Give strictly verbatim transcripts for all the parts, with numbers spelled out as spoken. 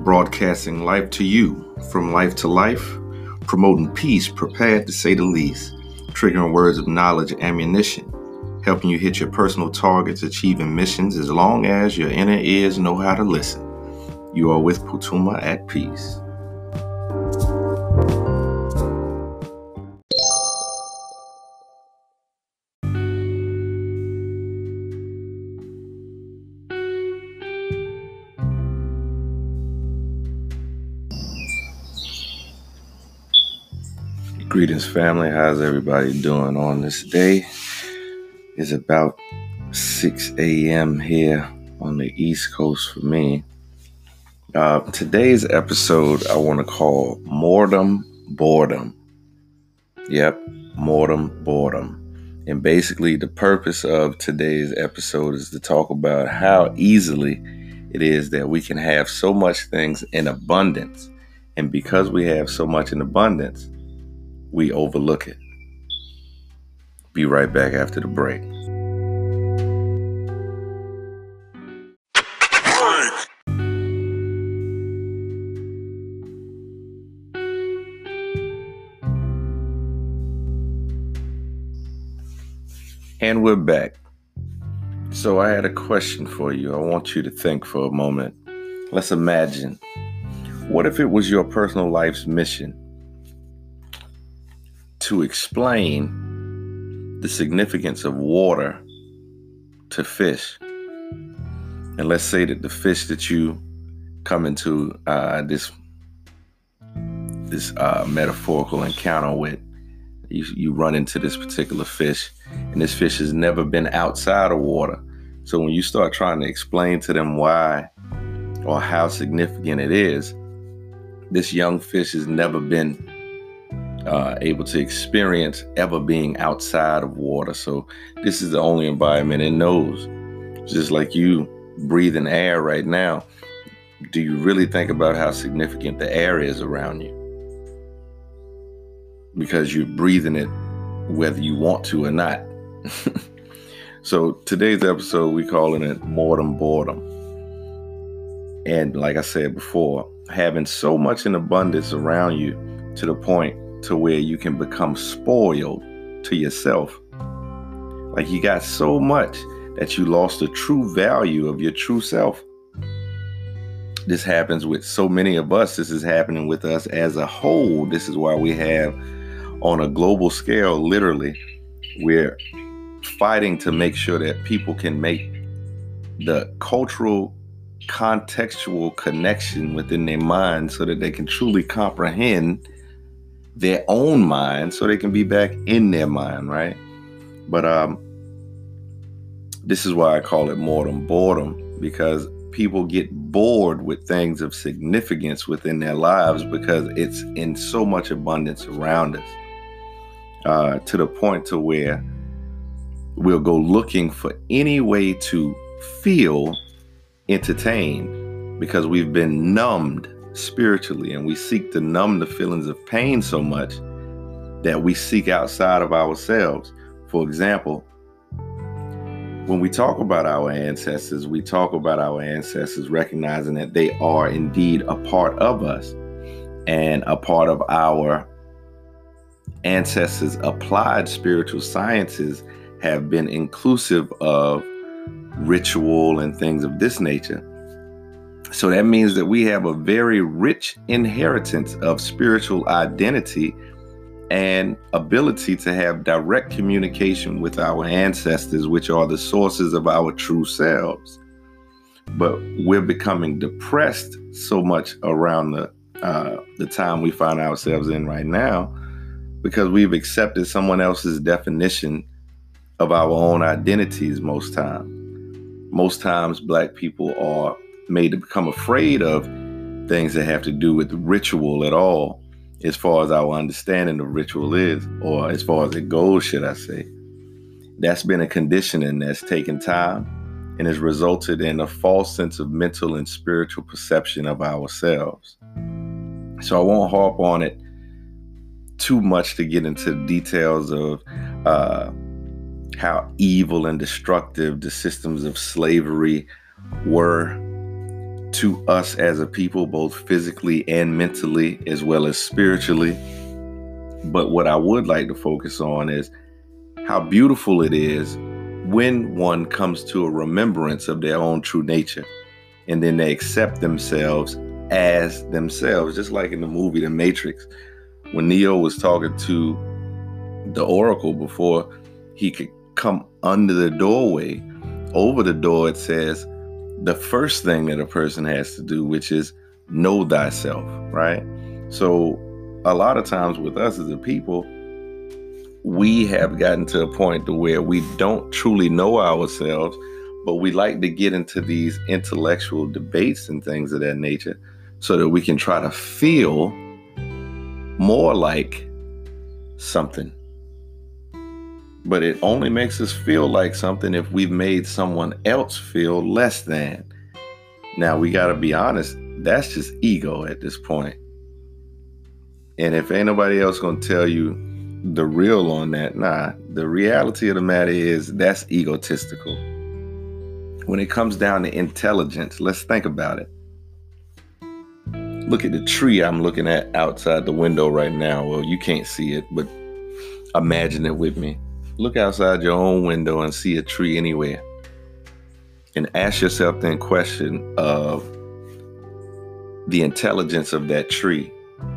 broadcasting life to you, from life to life, promoting peace, prepared to say the least, triggering words of knowledge, ammunition, helping you hit your personal targets, achieving missions as long as your inner ears know how to listen. You are with Putuma at Peace. Greetings, family. How's everybody doing on this day? It's about six a.m. here on the East Coast for me. Uh, today's episode I want to call Mortem Boredom. Yep, Mortem Boredom. And basically the purpose of today's episode is to talk about how easily it is that we can have so much things in abundance. And because we have so much in abundance, we overlook it. Be right back after the break. And we're back. So I had a question for you. I want you to think for a moment. Let's imagine, what if it was your personal life's mission to explain the significance of water to fish? And let's say that the fish that you come into uh, this this uh, metaphorical encounter with, you, you run into this particular fish, and this fish has never been outside of water. So when you start trying to explain to them why or how significant it is, this young fish has never been Uh, able to experience ever being outside of water. So this is the only environment it knows. Just like you breathing air right now, do you really think about how significant the air is around you? Because you're breathing it whether you want to or not. So today's episode, we calling it Mortem Boredom. And like I said before, having so much in abundance around you to the point to where you can become spoiled to yourself. Like you got so much that you lost the true value of your true self. This happens with so many of us. This is happening with us as a whole. This is why we have, on a global scale, literally, we're fighting to make sure that people can make the cultural, contextual connection within their mind so that they can truly comprehend their own mind, so they can be back in their mind, right? But um, this is why I call it Mortem Boredom, because people get bored with things of significance within their lives because it's in so much abundance around us, uh, to the point to where we'll go looking for any way to feel entertained because we've been numbed spiritually, and we seek to numb the feelings of pain so much that we seek outside of ourselves. For example, when we talk about our ancestors, we talk about our ancestors recognizing that they are indeed a part of us, and a part of our ancestors' applied spiritual sciences have been inclusive of ritual and things of this nature. So that means that we have a very rich inheritance of spiritual identity and ability to have direct communication with our ancestors, which are the sources of our true selves. But we're becoming depressed so much around the uh, the time we find ourselves in right now because we've accepted someone else's definition of our own identities most times. Most times, Black people are made to become afraid of things that have to do with ritual at all, as far as our understanding of ritual is, or as far as it goes, should I say. That's been a conditioning that's taken time and has resulted in a false sense of mental and spiritual perception of ourselves. So I won't harp on it too much to get into the details of uh, how evil and destructive the systems of slavery were to us as a people, both physically and mentally, as well as spiritually. But what I would like to focus on is how beautiful it is when one comes to a remembrance of their own true nature, and then they accept themselves as themselves, just like in the movie The Matrix, when Neo was talking to the Oracle before he could come under the doorway. Over the door, it says the first thing that a person has to do, which is know thyself, right? So a lot of times with us as a people, we have gotten to a point to where we don't truly know ourselves, but we like to get into these intellectual debates and things of that nature so that we can try to feel more like something. But it only makes us feel like something if we've made someone else feel less than. Now, we got to be honest, that's just ego at this point. And if ain't nobody else going to tell you the real on that, nah, the reality of the matter is that's egotistical. When it comes down to intelligence, let's think about it. Look at the tree I'm looking at outside the window right now. Well, you can't see it, but imagine it with me. Look outside your own window and see a tree anywhere. And ask yourself the question of the intelligence of that tree.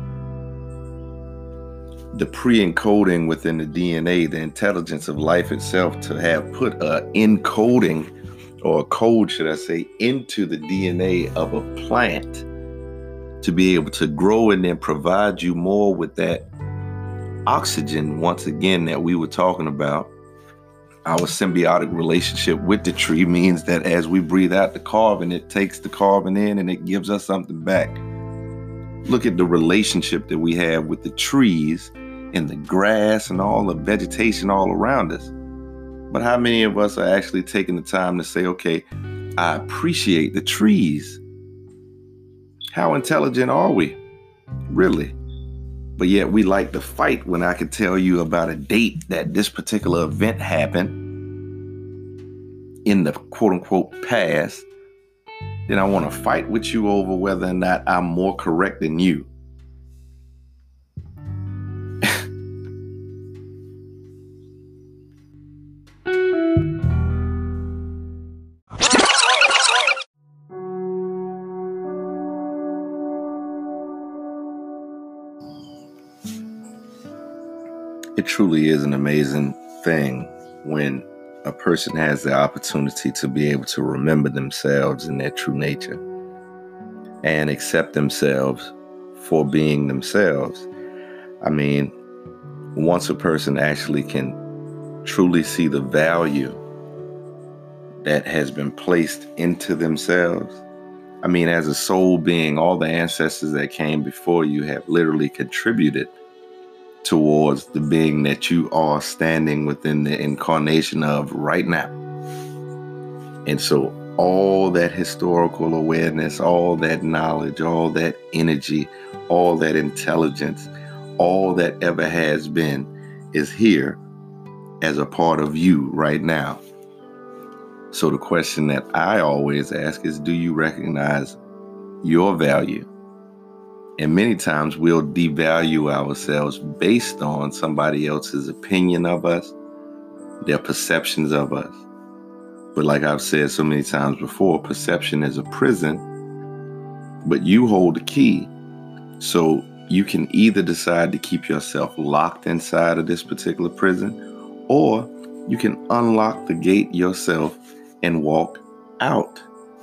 The pre-encoding within the D N A, the intelligence of life itself, to have put a encoding or a code, should I say, into the D N A of a plant to be able to grow and then provide you more with that oxygen, once again, that we were talking about. Our symbiotic relationship with the tree means that as we breathe out the carbon, it takes the carbon in and it gives us something back. Look at the relationship that we have with the trees and the grass and all the vegetation all around us. But how many of us are actually taking the time to say, okay, I appreciate the trees? How intelligent are we? Really? But yet we like to fight when I could tell you about a date that this particular event happened in the quote unquote past. Then I want to fight with you over whether or not I'm more correct than you. It truly is an amazing thing when a person has the opportunity to be able to remember themselves in their true nature and accept themselves for being themselves. I mean, once a person actually can truly see the value that has been placed into themselves. I mean, as a soul being, all the ancestors that came before you have literally contributed towards the being that you are standing within the incarnation of right now. And so all that historical awareness, all that knowledge, all that energy, all that intelligence, all that ever has been is here as a part of you right now. So the question that I always ask is, do you recognize your value? And many times we'll devalue ourselves based on somebody else's opinion of us, their perceptions of us. But like I've said so many times before, perception is a prison, but you hold the key. So you can either decide to keep yourself locked inside of this particular prison, or you can unlock the gate yourself and walk out.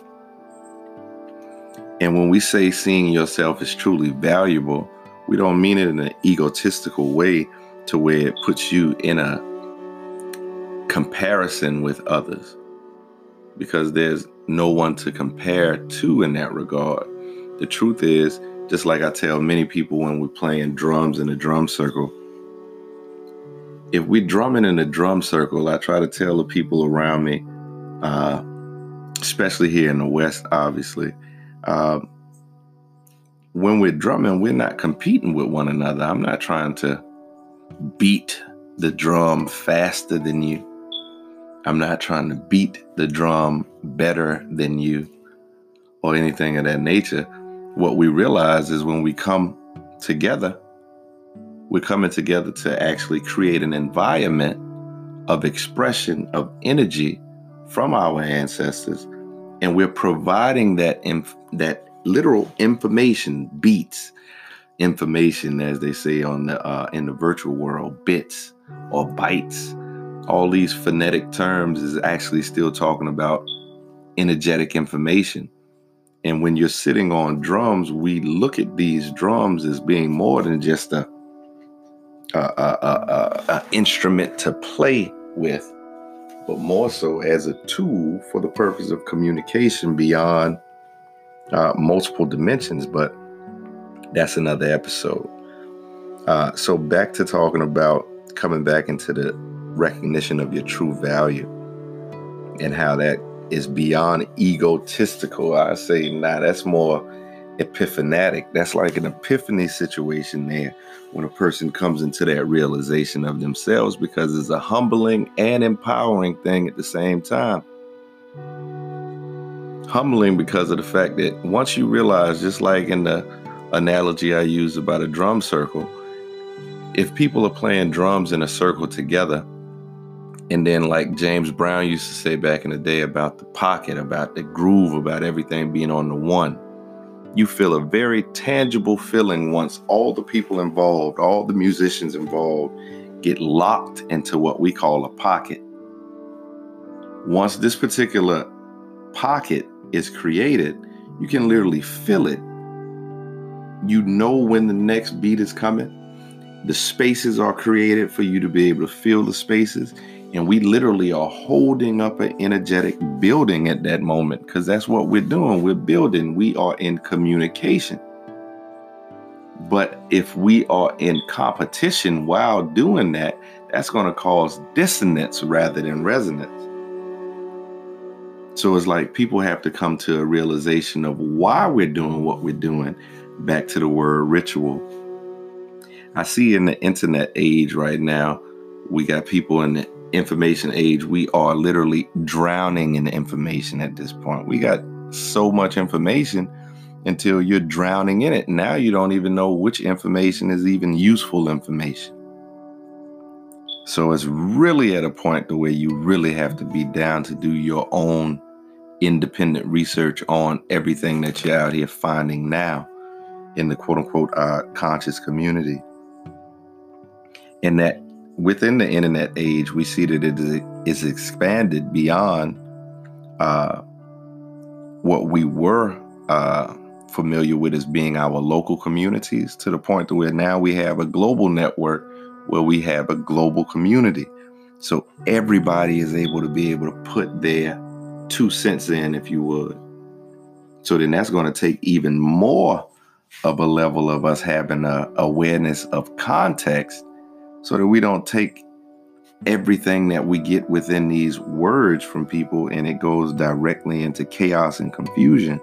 And when we say seeing yourself as truly valuable, we don't mean it in an egotistical way to where it puts you in a comparison with others, because there's no one to compare to in that regard. The truth is, just like I tell many people when we're playing drums in a drum circle, if we're drumming in a drum circle, I try to tell the people around me, uh, especially here in the West, obviously, Um, when we're drumming, we're not competing with one another. I'm not trying to beat the drum faster than you. I'm not trying to beat the drum better than you. or anything of that nature. What we realize is when we come together, we're coming together to actually create an environment of expression of energy from our ancestors, and we're providing that inf- that literal information, beats, information, as they say on the uh, in the virtual world, bits or bytes. All these phonetic terms is actually still talking about energetic information. And when you're sitting on drums, we look at these drums as being more than just a, a, a, a, a instrument to play with, but more so as a tool for the purpose of communication beyond uh, multiple dimensions. But that's another episode. Uh, so back to talking about coming back into the recognition of your true value and how that is beyond egotistical. I say, nah, that's more epiphanatic. That's like an epiphany situation there when a person comes into that realization of themselves, because it's a humbling and empowering thing at the same time. Humbling because of the fact that once you realize, just like in the analogy I used about a drum circle, if people are playing drums in a circle together, and then like James Brown used to say back in the day about the pocket, about the groove, about everything being on the one, you feel a very tangible feeling once all the people involved, all the musicians involved, get locked into what we call a pocket. Once this particular pocket is created, you can literally feel it. You know when the next beat is coming. The spaces are created for you to be able to feel the spaces. And we literally are holding up an energetic building at that moment, because that's what we're doing. We're building. We are in communication. But if we are in competition while doing that, that's going to cause dissonance rather than resonance. So it's like people have to come to a realization of why we're doing what we're doing. Back to the word ritual. I see in the internet age right now, we got people in the information age. We are literally drowning in information at this point. We got so much information until you're drowning in it. Now you don't even know which information is even useful information. So it's really at a point to where you really have to be down to do your own independent research on everything that you're out here finding now in the quote unquote uh, conscious community. And that within the internet age, we see that it is expanded beyond uh, what we were uh, familiar with as being our local communities, to the point to where now we have a global network where we have a global community. So everybody is able to be able to put their two cents in, if you would. So then that's going to take even more of a level of us having a awareness of context, so that we don't take everything that we get within these words from people and it goes directly into chaos and confusion.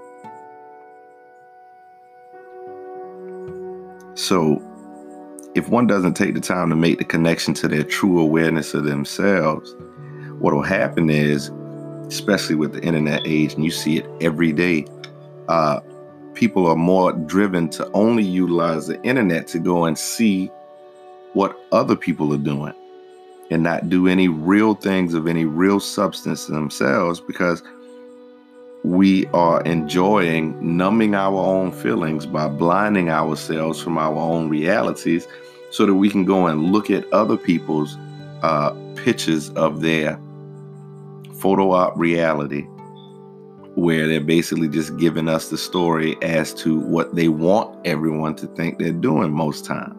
So if one doesn't take the time to make the connection to their true awareness of themselves, what will happen is, especially with the internet age, and you see it every day, uh, people are more driven to only utilize the internet to go and see what other people are doing and not do any real things of any real substance to themselves, because we are enjoying numbing our own feelings by blinding ourselves from our own realities, so that we can go and look at other people's uh, pictures of their photo op reality, where they're basically just giving us the story as to what they want everyone to think they're doing most times.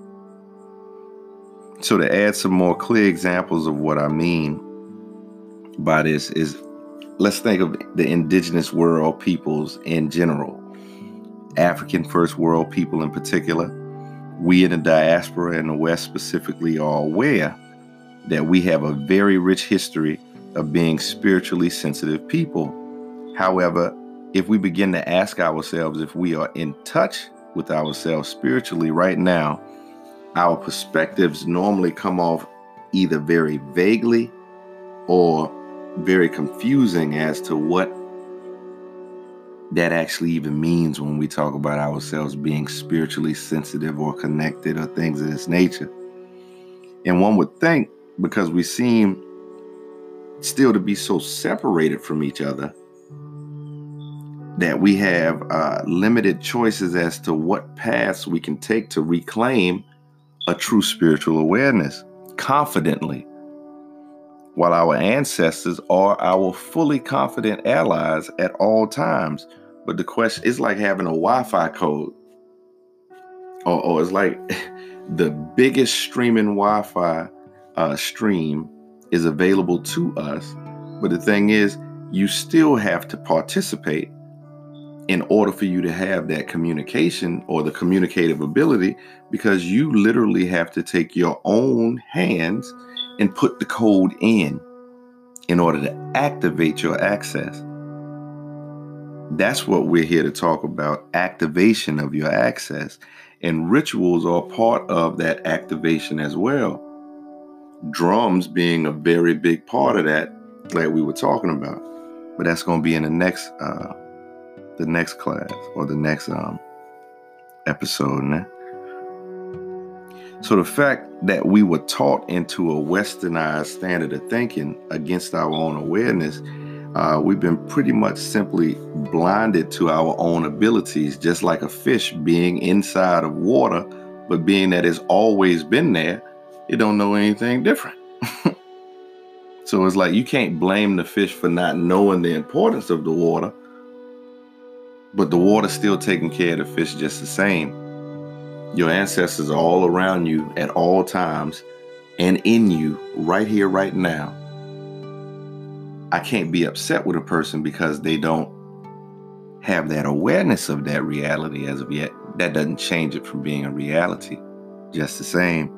So to add some more clear examples of what I mean by this is, let's think of the indigenous world peoples in general, African first world people in particular. We in the diaspora in the West specifically are aware that we have a very rich history of being spiritually sensitive people. However, if we begin to ask ourselves if we are in touch with ourselves spiritually right now, our perspectives normally come off either very vaguely or very confusing as to what that actually even means when we talk about ourselves being spiritually sensitive or connected or things of this nature. And one would think, because we seem still to be so separated from each other, that we have uh, limited choices as to what paths we can take to reclaim a true spiritual awareness confidently, while our ancestors are our fully confident allies at all times. But the question is like having a Wi-Fi code, or, or it's like the biggest streaming Wi-Fi uh, stream is available to us. But the thing is, you still have to participate in order for you to have that communication or the communicative ability, because you literally have to take your own hands and put the code in in order to activate your access. That's what we're here to talk about, activation of your access. And rituals are part of that activation as well. Drums being a very big part of that, like we were talking about. But that's going to be in the next uh, the next class or the next um, episode. Né? So the fact that we were taught into a westernized standard of thinking against our own awareness, uh, we've been pretty much simply blinded to our own abilities, just like a fish being inside of water, but being that it's always been there, it don't know anything different. So it's like you can't blame the fish for not knowing the importance of the water, but the water's still taking care of the fish just the same. Your ancestors are all around you at all times and in you right here, right now. I can't be upset with a person because they don't have that awareness of that reality as of yet. That doesn't change it from being a reality, just the same.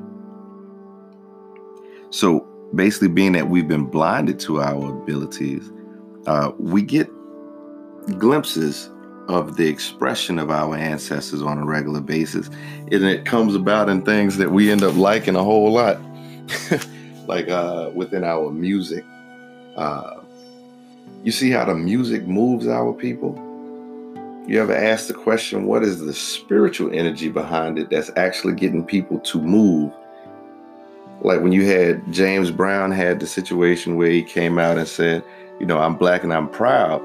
So basically, being that we've been blinded to our abilities, uh, we get glimpses of the expression of our ancestors on a regular basis. And it comes about in things that we end up liking a whole lot. Like uh, within our music. Uh, you see how the music moves our people? You ever ask the question, what is the spiritual energy behind it that's actually getting people to move? Like when you had James Brown had the situation where he came out and said, you know, I'm black and I'm proud.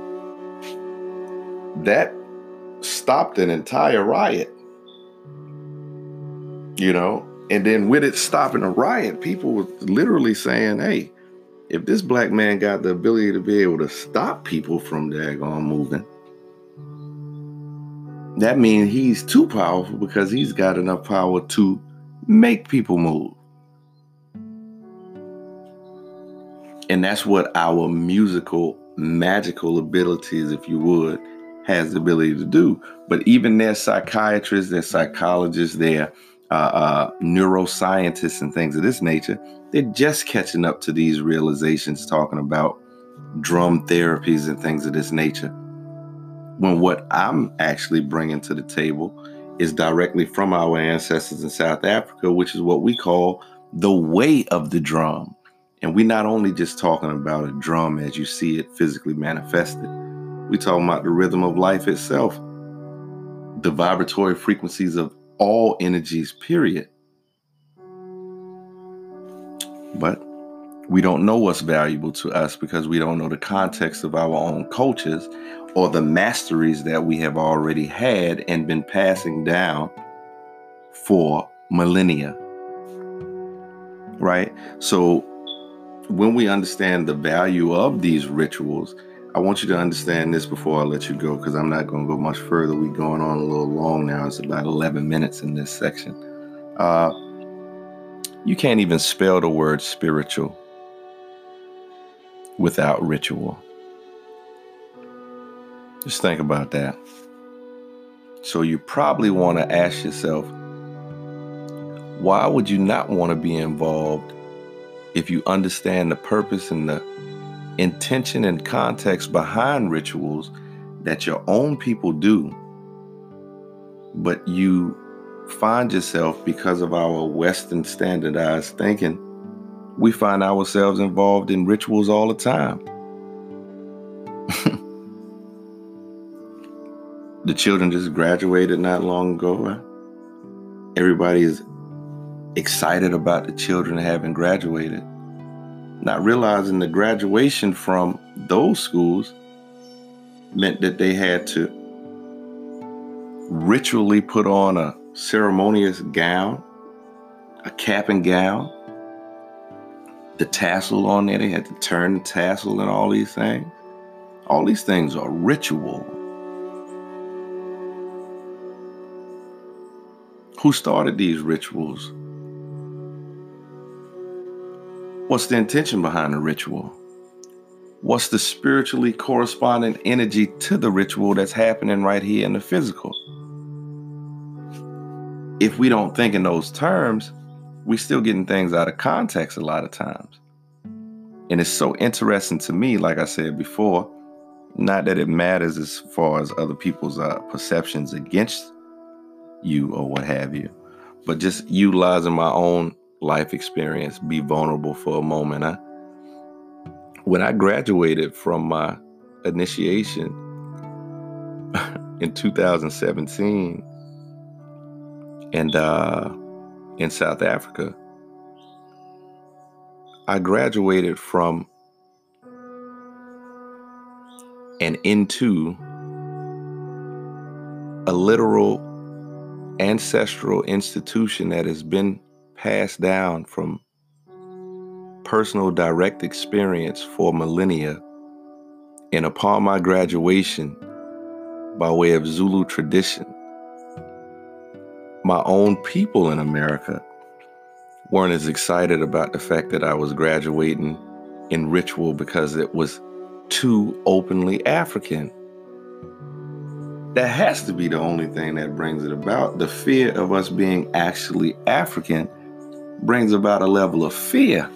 That stopped an entire riot, you know, and then with it stopping a riot, people were literally saying, hey, if this black man got the ability to be able to stop people from daggone moving, that means he's too powerful because he's got enough power to make people move. And that's what our musical, magical abilities, if you would, has the ability to do. But even their psychiatrists, their psychologists, their uh, uh, neuroscientists and things of this nature, they're just catching up to these realizations, talking about drum therapies and things of this nature. When what I'm actually bringing to the table is directly from our ancestors in South Africa, which is what we call the way of the drum. And we're not only just talking about a drum as you see it physically manifested. We're talking about the rhythm of life itself, the vibratory frequencies of all energies, period. But we don't know what's valuable to us because we don't know the context of our own cultures or the masteries that we have already had and been passing down for millennia. Right? So when we understand the value of these rituals, I want you to understand this before I let you go, because I'm not going to go much further. We're going on a little long now. It's about eleven minutes in this section. Uh, you can't even spell the word spiritual without ritual. Just think about that. So you probably want to ask yourself, why would you not want to be involved if you understand the purpose and the intention and context behind rituals that your own people do, but you find yourself, because of our Western standardized thinking, we find ourselves involved in rituals all the time. The children just graduated not long ago. Everybody is excited about the children having graduated, not realizing the graduation from those schools meant that they had to ritually put on a ceremonious gown, a cap and gown, the tassel on there. They had to turn the tassel and all these things. All these things are ritual. Who started these rituals? What's the intention behind the ritual? What's the spiritually corresponding energy to the ritual that's happening right here in the physical? If we don't think in those terms, we're still getting things out of context a lot of times. And it's so interesting to me, like I said before, not that it matters as far as other people's uh, perceptions against you or what have you, but just utilizing my own life experience, be vulnerable for a moment. Huh? When I graduated from my initiation in two thousand seventeen and uh, in South Africa, I graduated from and into a literal ancestral institution that has been passed down from personal direct experience for millennia. And upon my graduation, by way of Zulu tradition, my own people in America weren't as excited about the fact that I was graduating in ritual because it was too openly African. That has to be the only thing that brings it about. The fear of us being actually African brings about a level of fear.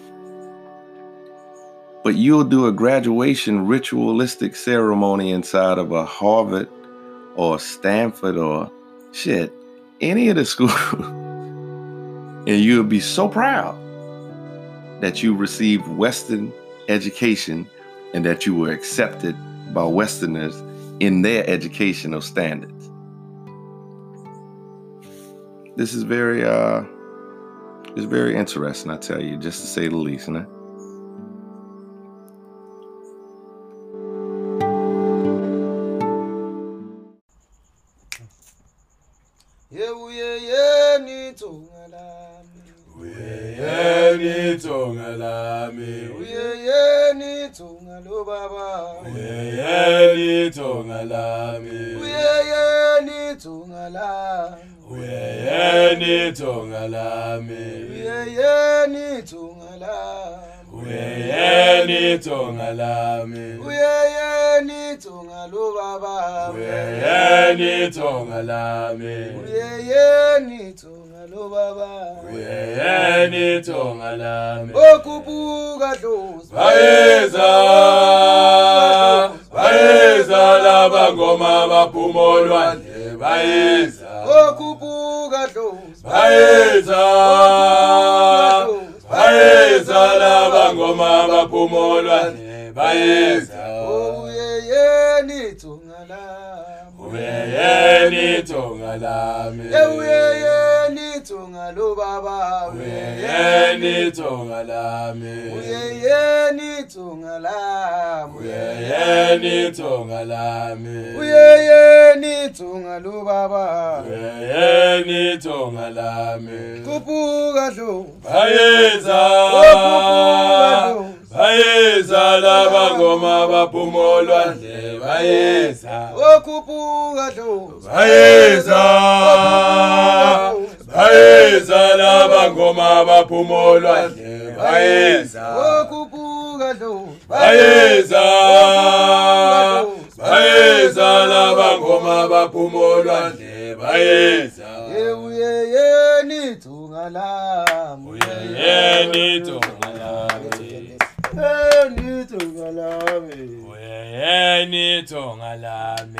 But you'll do a graduation ritualistic ceremony inside of a Harvard or Stanford or shit, any of the schools, and you'll be so proud that you received Western education and that you were accepted by Westerners in their educational standards. This is very, uh, it's very interesting, I tell you, just to say the least, you know? Uyeyeni tonga lami, uyeyeni tonga lo baba, uyeyeni tonga lami, uyeyeni tonga lami, uyeyeni tonga lami, uyeyeni tonga lami, uyeyeni tonga lami, uyeyeni tonga lo baba, uyeyeni tonga lami, uyeyeni tonga lo baba, uyeyeni tonga lami, okubuka dlozi bayeza bayeza laba ngoma baphuma olwandle bayeza, okubuka dlozi bayeza bayeza laba ngoma baphuma olwandle bayeza, uyeyeni tonga lami, uyeyeni tonga lami, uyeyeni tonga lo baba, uyeyeni tonga lami, uyeyeni tonga lami, uyeyeni tonga lami, uyeyeni tonga lo baba, uyeyeni tonga lami, kubuka dlo bayeza bayeza laba ngoma baphuma olwandle bayeza, okubuka dlo bayeza bayeza laba ngoma baphuma olwandle bayeza, okubuka dlo bayeza bayeza laba ngoma baphuma olwandle bayeza, uyeyeni tonga lami, uyeyeni tonga lami, uyeyeni tonga lami, uyeyeni tonga lami.